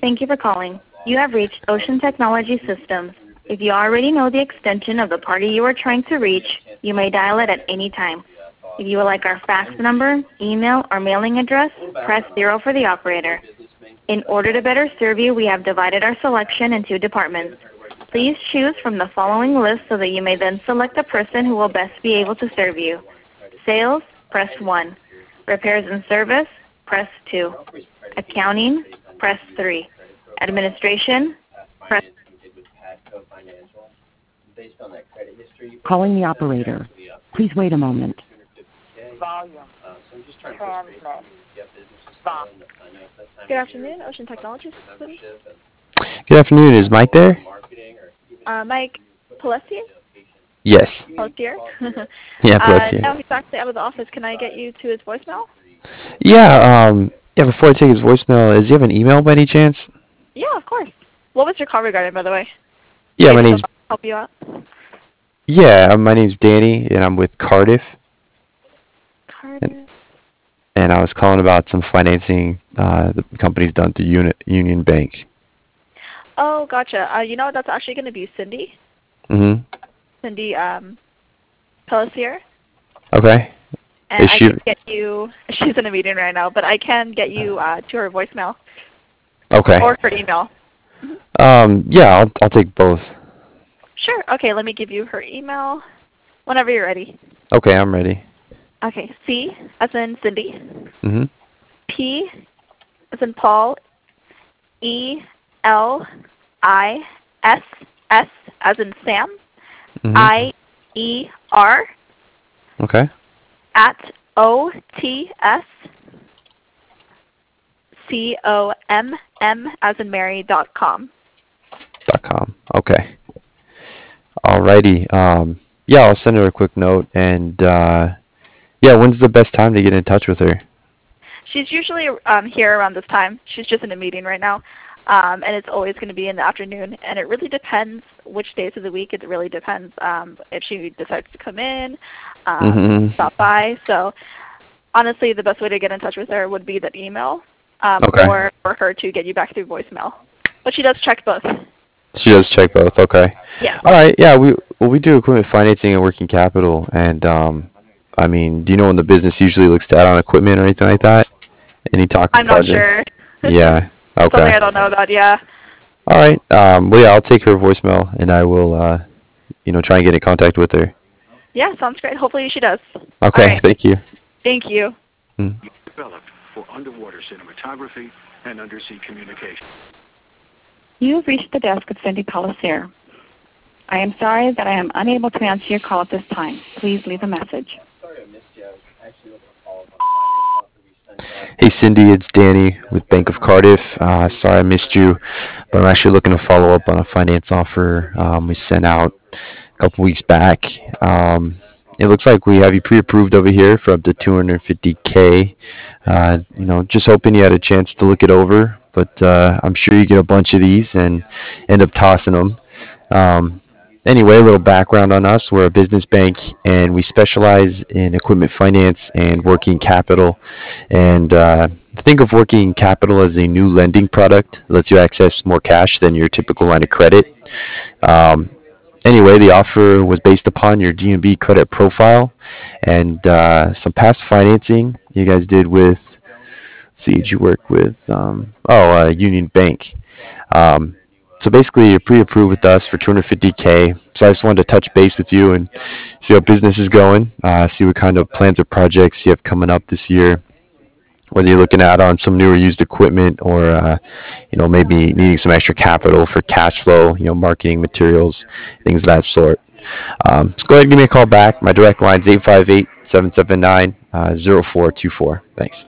Thank you for calling. You have reached Ocean Technology Systems. If you already know the extension of the party you are trying to reach, you may dial it at any time. If you would like our fax number, email, or mailing address, press 0 for the operator. In order to better serve you, we have divided our selection into departments. Please choose from the following list so that you may then select the person who will best be able to serve you. Sales, press 1. Repairs and service, press 2. Accounting, press 3. Administration, press... Calling the operator. Please wait a moment. Volume. Transmit. Stop. Good afternoon, Ocean Technology Systems. Good afternoon. Is Mike there? Mike Pelletier? Yes. Pelletier? Yeah, Pelletier. No, he's actually out of the office. Can I get you to his voicemail? Yeah, before I take his voicemail, does he have an email by any chance? Yeah, of course. What was your call regarding, by the way? Yeah, Maybe he'll help you out. Yeah, my name's Danny, and I'm with Cardiff. Cardiff. And I was calling about some financing the company's done through Union Bank. Oh, gotcha. You know what? That's actually going to be Cindy. Mm-hmm. Cindy Pelletier. Okay. And I can get you... She's in a meeting right now, but I can get you to her voicemail. Okay. Or her email. Yeah, I'll take both. Sure. Okay, let me give you her email whenever you're ready. Okay, I'm ready. Okay, C as in Cindy. Mm-hmm. P as in Paul. E L I S S as in Sam. Mm-hmm. I E R. Okay. At OTS COMM as in Mary.com. .com. Okay. Alrighty. Yeah, I'll send her a quick note. And yeah, when's the best time to get in touch with her? She's usually here around this time. She's just in a meeting right now. And it's always going to be in the afternoon. And it really depends which days of the week. It really depends if she decides to come in, stop by. So honestly, the best way to get in touch with her would be that email or for her to get you back through voicemail. But she does check both. She does check both. Okay. Yeah. All right. Yeah, we do equipment financing and working capital. And I mean, do you know when the business usually looks to add on equipment or anything like that? Any talk? I'm not sure. Yeah. Okay. Something I don't know about. Yeah. All right. Well, yeah, I'll take her voicemail and I will, try and get in contact with her. Yeah, sounds great. Hopefully she does. Okay. Right. Thank you. Thank you. Developed for underwater cinematography and undersea communication. You have reached the desk of Cindy Pelletier. I am sorry that I am unable to answer your call at this time. Please leave a message. Hey Cindy, it's Danny with Bank of Cardiff. Sorry I missed you, but I'm actually looking to follow up on a finance offer we sent out a couple weeks back. It looks like we have you pre-approved over here for up to $250K. Just hoping you had a chance to look it over, but I'm sure you get a bunch of these and end up tossing them. Anyway, a little background on us. We're a business bank, and we specialize in equipment finance and working capital. And think of working capital as a new lending product. It lets you access more cash than your typical line of credit. Anyway, the offer was based upon your D&B credit profile and some past financing you guys did with, did you work with? Union Bank. So basically, you're pre-approved with us for $250K. So I just wanted to touch base with you and see how business is going, see what kind of plans or projects you have coming up this year, whether you're looking at on some new or used equipment or, maybe needing some extra capital for cash flow, marketing materials, things of that sort. So go ahead and give me a call back. My direct line is 858-779-0424. Thanks.